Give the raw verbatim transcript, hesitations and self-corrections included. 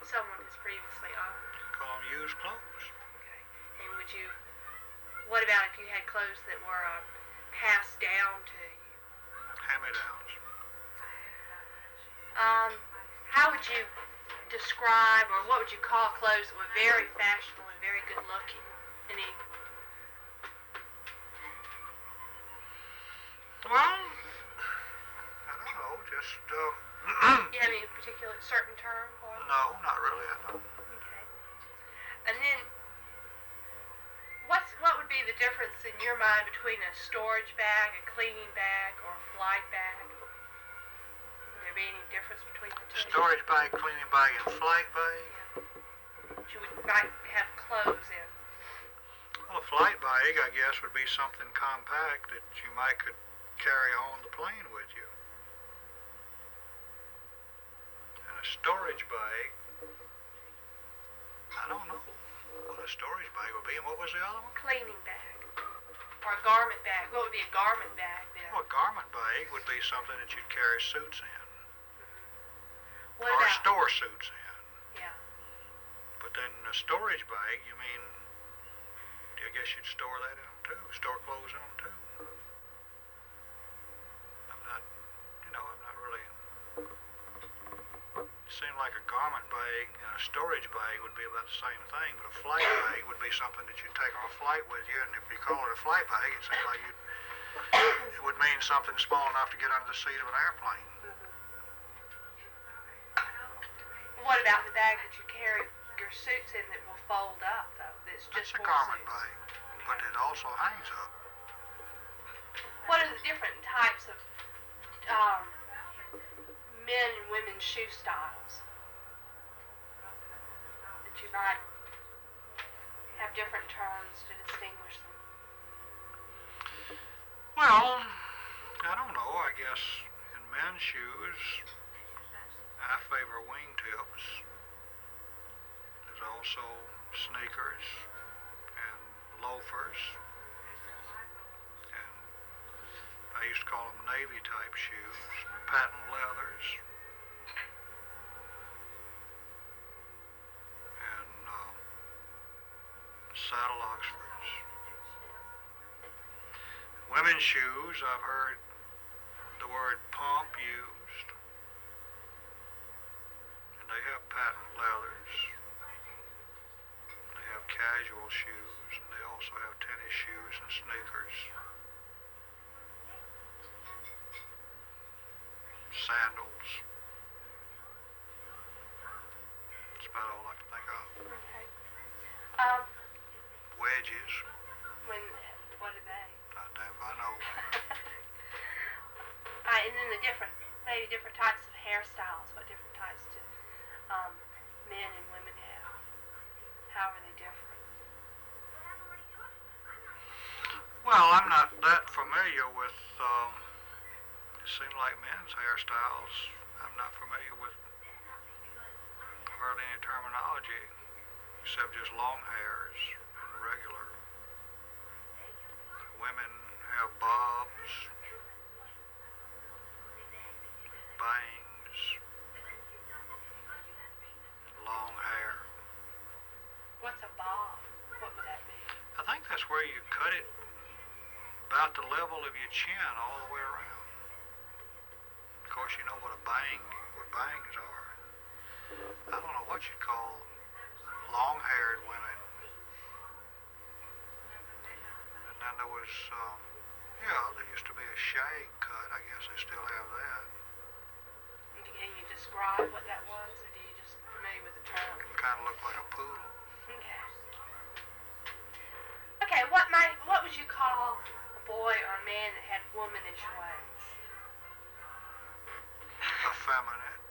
someone has previously owned? Call them used clothes. Okay. And would you, what about if you had clothes that were um, passed down to you? Hand-me-downs. Um, how would you describe, or what would you call clothes that were very fashionable and very good looking? Any? Well, I don't know, just, uh... you have any particular certain term for it? No, not really, I don't. Okay. And then, what's what would be the difference in your mind between a storage bag, a cleaning bag, or a flight bag? Would there be any difference between the two? Storage bag, cleaning bag, and flight bag? Yeah. You would might have clothes in. Well, a flight bag, I guess, would be something compact that you might could carry on the plane with you. And a storage bag, I don't know what a storage bag would be. And what was the other one? Cleaning bag. Or a garment bag. What would be a garment bag then? Well, a garment bag would be something that you'd carry suits in. Mm-hmm. What or about, store suits in. Yeah. But then a storage bag, you mean, I guess you'd store that in them too. Store clothes in them too. I'm not, you know, I'm not really... It seemed like a garment bag and a storage bag would be about the same thing, but a flight bag would be something that you'd take on a flight with you, and if you call it a flight bag, it seems like you'd, it would mean something small enough to get under the seat of an airplane. Mm-hmm. What about the bag that you carry your suits in that will fold up, though? That's just That's a for garment suits. bag, but it also hangs up. What are the different types of um, men and women's shoe styles that you might have different terms to distinguish them? Well, I don't know. I guess in men's shoes, I favor wingtips. There's also sneakers and loafers. And I used to call them Navy type shoes, patent leathers. And uh, saddle Oxfords. Women's shoes, I've heard the word pump used. And they have patent leathers. They have casual shoes, and they also have tennis shoes and sneakers. Sandals. That's about all I can think of. Okay. Um, Wedges. when, what are they? Not that I know. uh, and then the different, maybe different types of hairstyles. What different types do um, men and women have? How are they different? Well, I'm not that familiar with, um, it seems like men's hairstyles. I'm not familiar with hardly any terminology, except just long hairs and regular. Women have bobs, bangs, long hair. What's a bob? What would that be? I think that's where you cut it about the level of your chin all the way around. Of course, you know what a bang, what bangs are. I don't know what you'd call long-haired women. And then there was, um, yeah, there used to be a shag cut. I guess they still have that. And can you describe what that was, or do you just familiar with the term? It kind of looked like a poodle. Okay. Okay, what might, what would you call a boy or a man that had womanish ways? Effeminate.